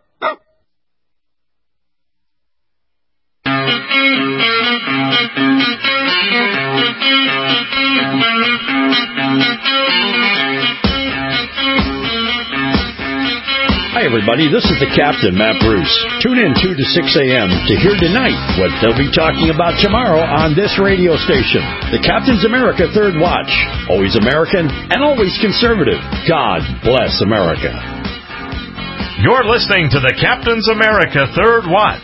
Hi, everybody. This is the Captain, Matt Bruce. Tune in two to six a.m. to hear tonight what they'll be talking about tomorrow on this radio station. The Captain's America Third Watch. Always American and always conservative. God bless America. You're listening to the Captain's America Third Watch.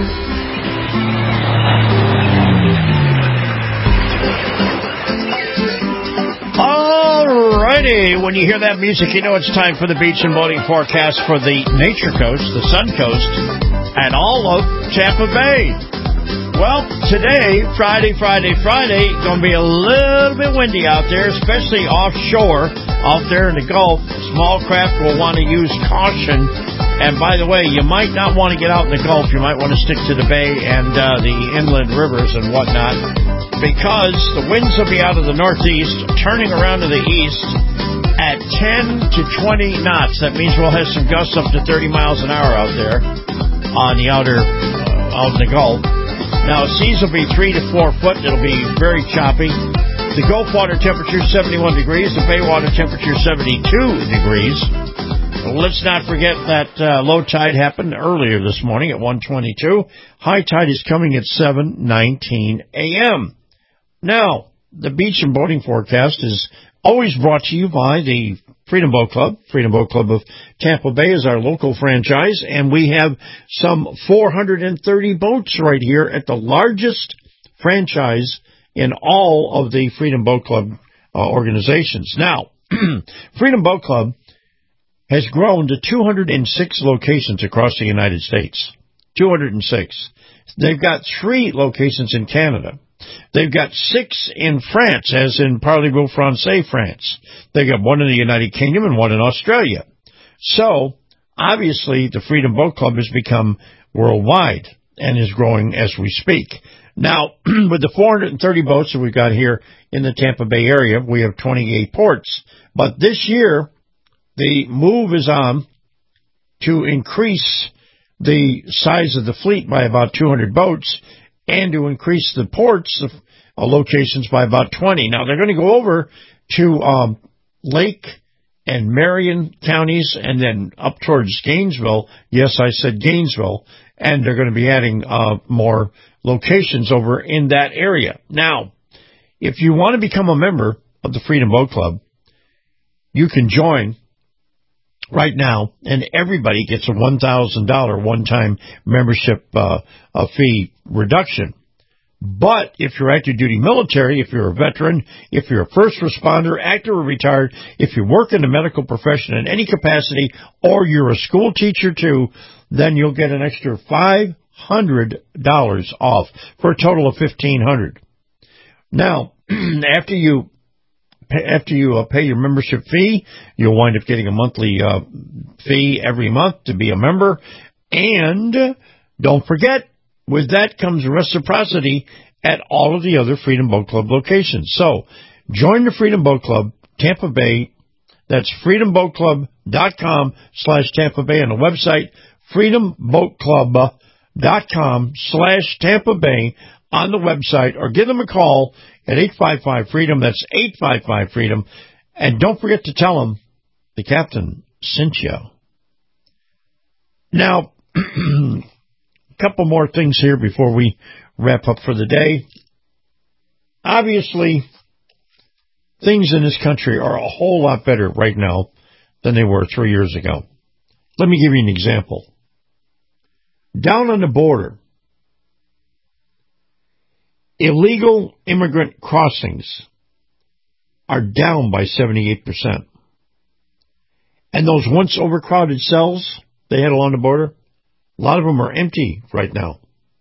Alrighty, when you hear that music, you know it's time for the beach and boating forecast for the Nature Coast, the Sun Coast, and all of Tampa Bay. Well, today, Friday, Friday, Friday, going to be a little bit windy out there, especially offshore, out there in the Gulf. Small craft will want to use caution. And by the way, you might not want to get out in the Gulf. You might want to stick to the bay and uh, the inland rivers and whatnot, because the winds will be out of the northeast, turning around to the east at ten to twenty knots. That means we'll have some gusts up to thirty miles an hour out there on the outer, uh, out in the Gulf. Now, seas will be three to four foot. It'll be very choppy. The Gulf water temperature is seventy-one degrees. The bay water temperature is seventy-two degrees. Let's not forget that uh, low tide happened earlier this morning at one twenty-two. High tide is coming at seven nineteen a.m. Now, the beach and boating forecast is always brought to you by the Freedom Boat Club. Freedom Boat Club of Tampa Bay is our local franchise, and we have some four hundred thirty boats right here at the largest franchise in all of the Freedom Boat Club uh, organizations. Now, Freedom Boat Club has grown to two hundred six locations across the United States. two hundred six. They've got three locations in Canada. They've got six in France, as in Parlez-vous-Français, France. They've got one in the United Kingdom and one in Australia. So, obviously, the Freedom Boat Club has become worldwide and is growing as we speak. Now, with the four hundred thirty boats that we've got here in the Tampa Bay area, we have twenty-eight ports. But this year, the move is on to increase the size of the fleet by about two hundred boats and to increase the ports uh, locations by about twenty. Now, they're going to go over to um, Lake and Marion counties and then up towards Gainesville. Yes, I said Gainesville. And they're going to be adding uh, more locations over in that area. Now, if you want to become a member of the Freedom Boat Club, you can join right now, and everybody gets a one thousand dollars one-time membership uh, uh, fee reduction. But if you're active duty military, if you're a veteran, if you're a first responder, active or retired, if you work in the medical profession in any capacity, or you're a school teacher too, then you'll get an extra five hundred dollars off for a total of fifteen hundred dollars. Now, after you After you uh, pay your membership fee, you'll wind up getting a monthly uh, fee every month to be a member. And don't forget, with that comes reciprocity at all of the other Freedom Boat Club locations. So join the Freedom Boat Club, Tampa Bay. That's freedomboatclub.com slash Tampa Bay on the website, freedomboatclub.com slash Tampa Bay on the website, or give them a call at eight five five freedom. That's eight five five freedom. And don't forget to tell them the captain sent you. Now, a couple more things here before we wrap up for the day. Obviously, things in this country are a whole lot better right now than they were three years ago. Let me give you an example. Down on the border, illegal immigrant crossings are down by seventy-eight percent. And those once overcrowded cells they had along the border, a lot of them are empty right now.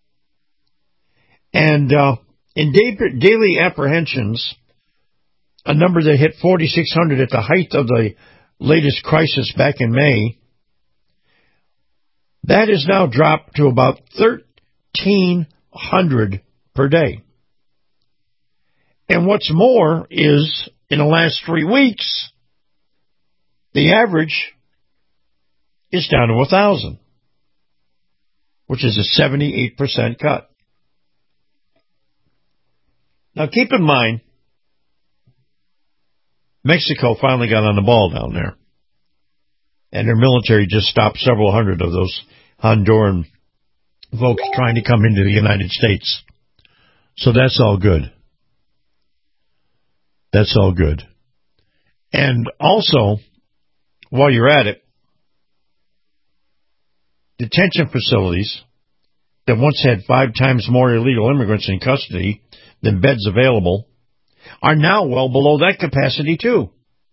And uh, in daily apprehensions, a number that hit forty-six hundred at the height of the latest crisis back in May, that has now dropped to about thirteen hundred per day. And what's more is, in the last three weeks, the average is down to one thousand, which is a seventy-eight percent cut. Now, keep in mind, Mexico finally got on the ball down there, and their military just stopped several hundred of those Honduran folks trying to come into the United States. So that's all good. That's all good. And also, while you're at it, detention facilities that once had five times more illegal immigrants in custody than beds available are now well below that capacity too.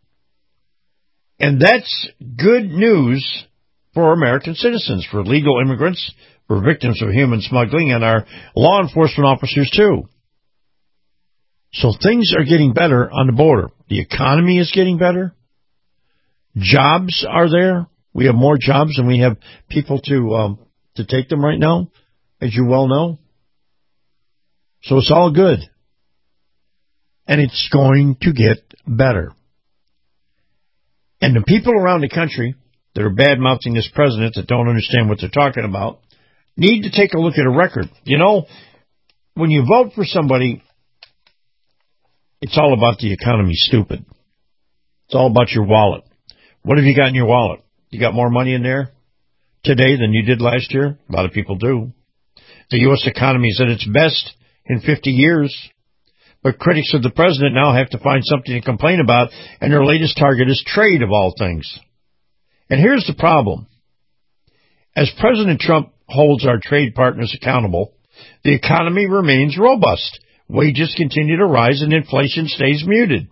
And that's good news for American citizens, for legal immigrants, for victims of human smuggling, and our law enforcement officers too. So things are getting better on the border. The economy is getting better. Jobs are there. We have more jobs than we have people to um, to take them right now, as you well know. So it's all good. And it's going to get better. And the people around the country that are bad-mouthing this president, that don't understand what they're talking about, need to take a look at a record. You know, when you vote for somebody, it's all about the economy, stupid. It's all about your wallet. What have you got in your wallet? You got more money in there today than you did last year? A lot of people do. The U S economy is at its best in fifty years. But critics of the president now have to find something to complain about, and their latest target is trade, of all things. And here's the problem. As President Trump holds our trade partners accountable, the economy remains robust. Wages continue to rise and inflation stays muted.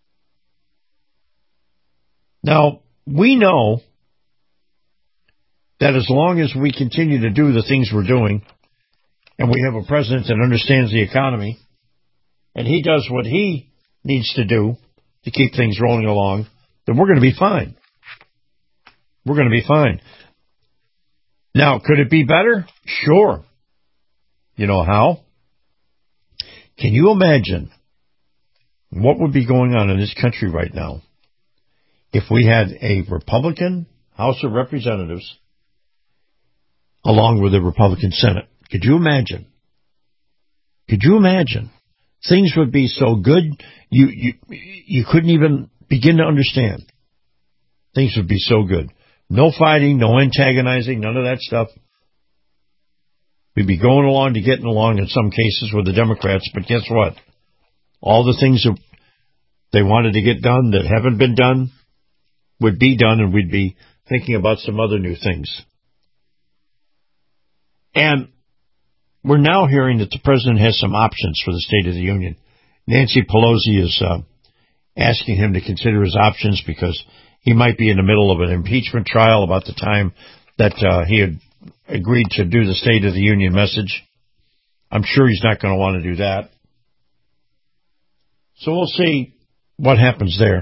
Now, we know that as long as we continue to do the things we're doing, and we have a president that understands the economy, and he does what he needs to do to keep things rolling along, then we're going to be fine. We're going to be fine. Now, could it be better? Sure. You know how? Can you imagine what would be going on in this country right now if we had a Republican House of Representatives along with a Republican Senate? Could you imagine? Could you imagine? Things would be so good you you you couldn't even begin to understand. Things would be so good. No fighting, no antagonizing, none of that stuff. We'd be going along to getting along in some cases with the Democrats, but guess what? All the things that they wanted to get done that haven't been done would be done, and we'd be thinking about some other new things. And we're now hearing that the president has some options for the State of the Union. Nancy Pelosi is uh, asking him to consider his options because he might be in the middle of an impeachment trial about the time that uh, he had agreed to do the State of the Union message. I'm sure he's not going to want to do that. So we'll see what happens there.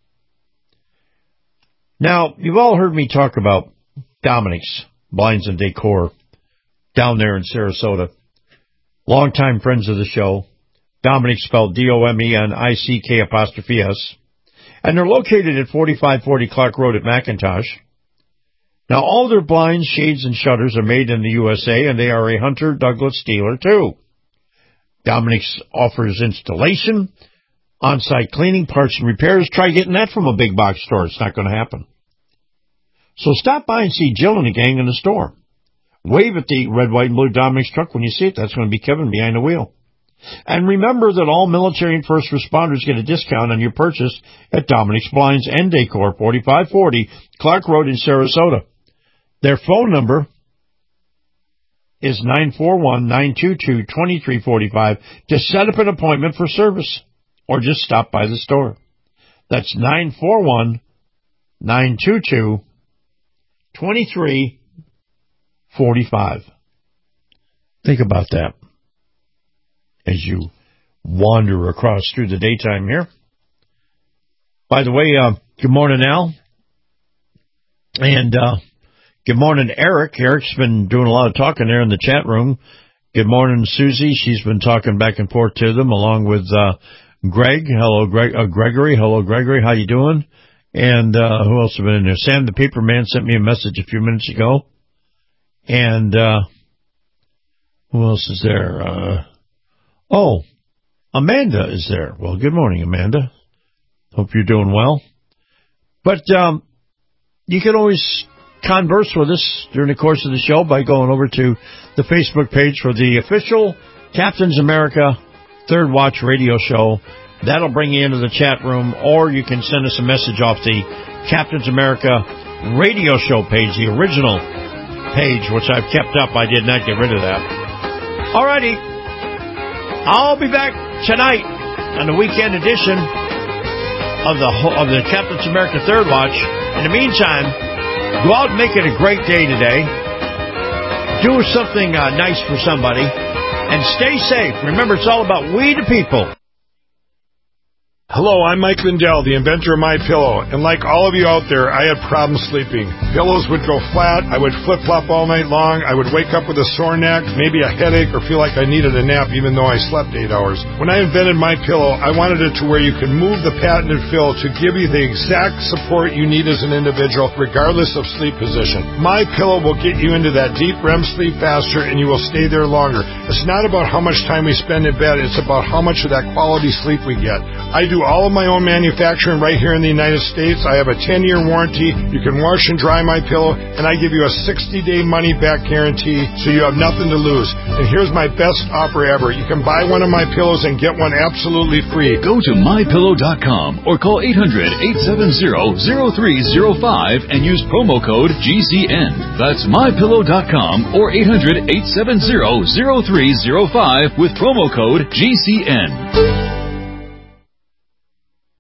Now, you've all heard me talk about Dominic's Blinds and Decor down there in Sarasota. Longtime friends of the show. Dominic spelled D O M E N I C K apostrophe S. And they're located at forty-five forty Clark Road at McIntosh. Now, all their blinds, shades, and shutters are made in the U S A, and they are a Hunter Douglas dealer, too. Dominic's offers installation, on-site cleaning, parts, and repairs. Try getting that from a big box store. It's not going to happen. So stop by and see Jill and the gang in the store. Wave at the red, white, and blue Dominic's truck when you see it. That's going to be Kevin behind the wheel. And remember that all military and first responders get a discount on your purchase at Dominic's Blinds and Decor, forty-five forty Clark Road in Sarasota. Their phone number is nine four one, nine two two, two three four five to set up an appointment for service, or just stop by the store. That's nine four one, nine two two, two three four five. Think about that as you wander across through the daytime here. By the way, uh, good morning, Al. And uh, good morning, Eric. Eric's been doing a lot of talking there in the chat room. Good morning, Susie. She's been talking back and forth to them, along with uh, Greg. Hello, Greg. Uh, Gregory. Hello, Gregory. How you doing? And uh, who else has been in there? Sam the Paper Man sent me a message a few minutes ago. And uh, who else is there? Uh, oh, Amanda is there. Well, good morning, Amanda. Hope you're doing well. But um, you can always converse with us during the course of the show by going over to the Facebook page for the official Captain's America Third Watch radio show. That'll bring you into the chat room, or you can send us a message off the Captain's America radio show page, the original page, which I've kept up. I did not get rid of that. Alrighty. I'll be back tonight on the weekend edition of the of the Captain's America Third Watch. In the meantime, go out and make it a great day today. Do something uh, nice for somebody. And stay safe. Remember, it's all about we the people. Hello, I'm Mike Lindell, the inventor of MyPillow, and like all of you out there, I had problems sleeping. Pillows would go flat, I would flip-flop all night long, I would wake up with a sore neck, maybe a headache, or feel like I needed a nap even though I slept eight hours. When I invented MyPillow, I wanted it to where you can move the patented fill to give you the exact support you need as an individual, regardless of sleep position. MyPillow will get you into that deep R E M sleep faster, and you will stay there longer. It's not about how much time we spend in bed, it's about how much of that quality sleep we get. I do all of my own manufacturing right here in the United States. I have a ten-year warranty. You can wash and dry MyPillow, and I give you a sixty-day money-back guarantee, so you have nothing to lose. And here's my best offer ever. You can buy one of my pillows and get one absolutely free. Go to my pillow dot com or call eight hundred, eight seven zero, zero three zero five and use promo code G C N. That's my pillow dot com or eight hundred, eight seven zero, zero three zero five with promo code G C N.